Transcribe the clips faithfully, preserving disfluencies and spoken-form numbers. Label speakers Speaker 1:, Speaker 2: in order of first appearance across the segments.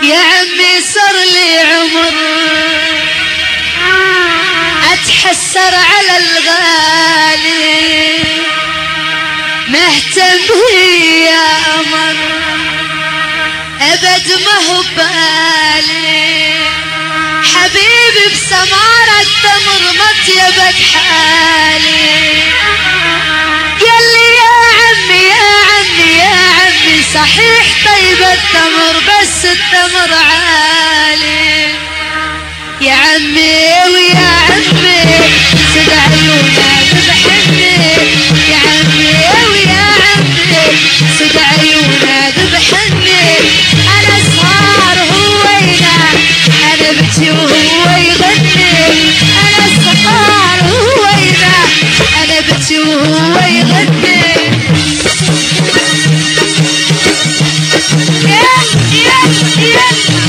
Speaker 1: يا عمي صار لي عمر اتحسر على الغالي مهتم بي يا قمر ابد ما هو بالي حبيبي بسمارة التمر مطيبك حالي قال لي يا عمي يا عمي يا عمي صحيح طيب التمر بس التمر عالي يا عمي ويا عمي سد عيونا ذبحني يا عمي ويا عمي سد عيونا ذبحني انا صار هو ينام انا بكي وهو يغني انا صار هو ينام انا بكي وهو يغني يا يا يا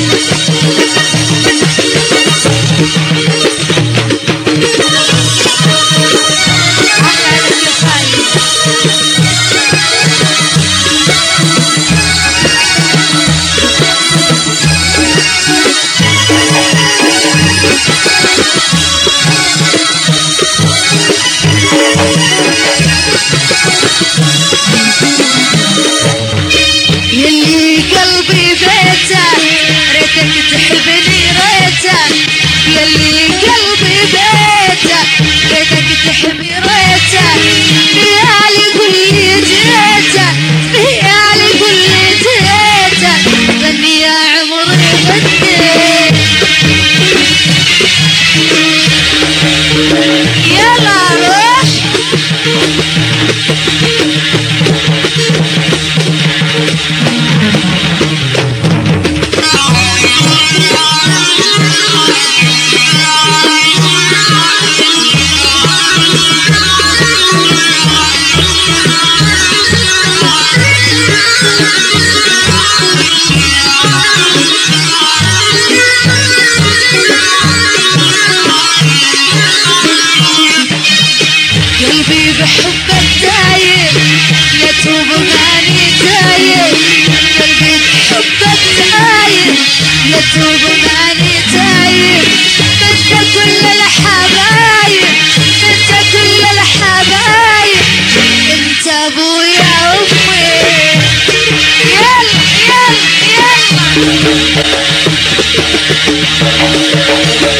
Speaker 1: يلي قلبي بيته ريتك تحبني ريته يلي قلبي بيته ريتك تحبني ريته خيالي كل جيته خيالي كل جيته غني يا عمري غني يلا روح قلبي بحبك دايب يتوب ماني دايب قلبي بحبك دايب يتوب ماني دايب انت كل الحبايب انت كل الحبايب انت ابويا امي يلا يلا يلا